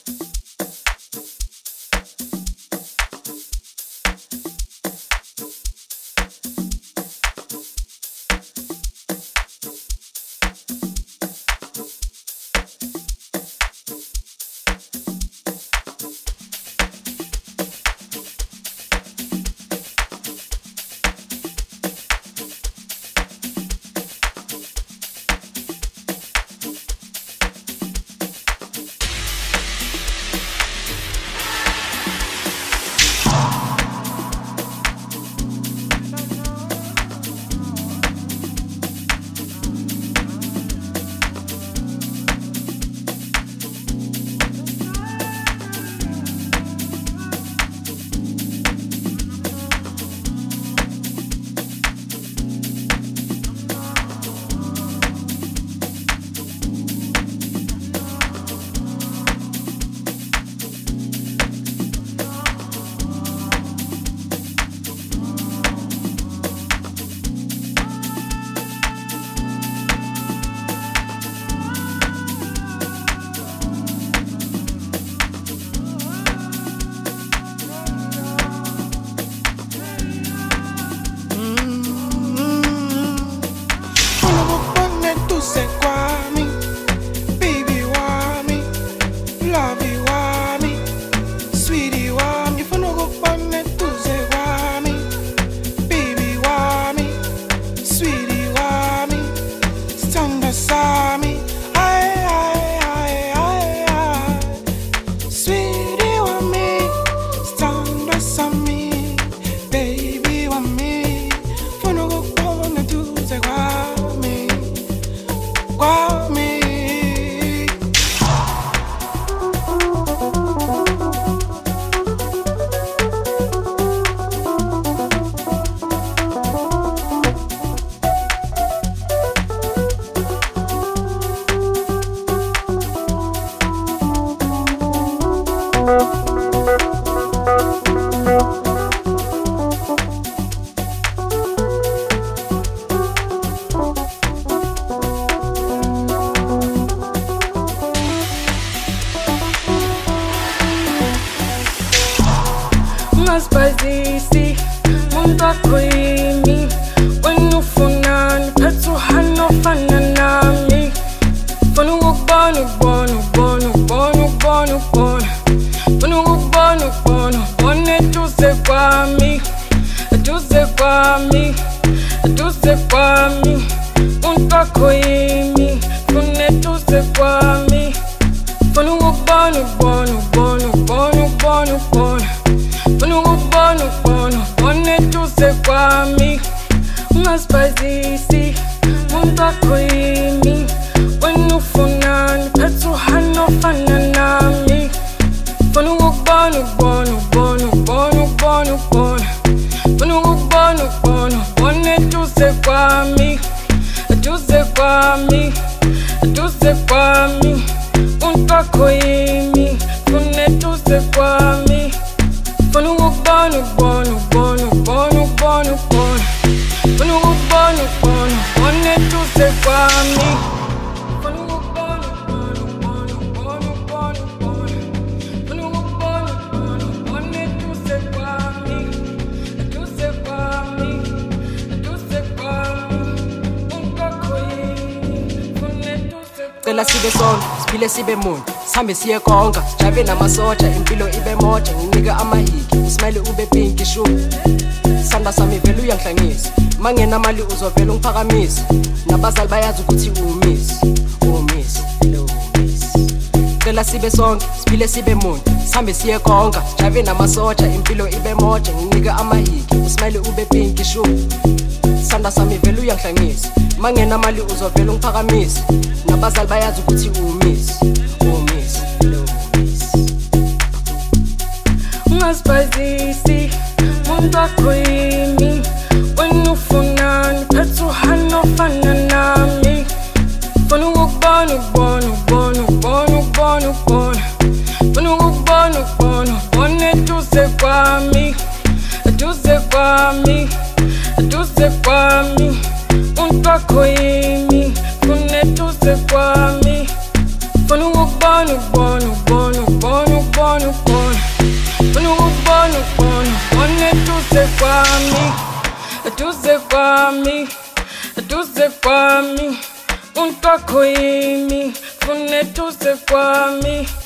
Spazisi, munta kwimi, wenu funani, petu hano fananami. Funu bonu bonu bonu bonu bonu bonu, funu bonu bonu, bone tuze kwami, tuze kwami, tuze kwami. Munta kwimi, fune tuze kwami, funu bonu bonu bonu bonu bonu bonu. Bono, bone tuze kwami, ungaspazisi, munta kwimi, wenu funani, petu hano fananami. Funu bono, bono, bono, bono, bono, bono, funu bono, bono, bone tuze kwami, tuze kwami, tuze kwami, munta kwimi, fune tuze kwami. Funu bono, bono, bono, bono, bono, bono, funu bono, bono, bone tuze kwami. Funu bono, bono, bono, bono, bono, bono, funu bono, bono, bone tuze kwami, tuze kwami, tuze kwami, unka kwimi, fune tuze kwami. Cela sibe sonke, siphile sibe munye, sihambe siye konga, sijabe namasoja, impilo ibe moja, nginika amahiki, usmile ube pinki shu. Sanda sami vele uyangihlangisa, mangenamali uzovela ungiphakamisa, nabazali bayazi ukuthi uwumisi, uwumisi, uwumisi. Cela sibe sonke, siphile sibe munye, sihambe siye konga, sijabe namasoja, impilo ibe moja, nginika amahiki, usmile ube pinki shu. Sanda sami vele uyangihlangisa, mangenamali uzovela ungiphakamisa, nabazali bayazi ukuthi uwumisi, uwumisi, uwumisi. Ungaspazisi, munta kwimi, wenu funani, petu hano fananami. Funu bono, bono, bono, bono, bono, bono, funu bono, bono, bone tuze kwami, tuze kwami, tuze kwami, munta kwimi, fune tuze kwami. Funu bono, bono, bono, bono. kwami, eduze kwami, umuntu wakho yimi, funa eduze kwami.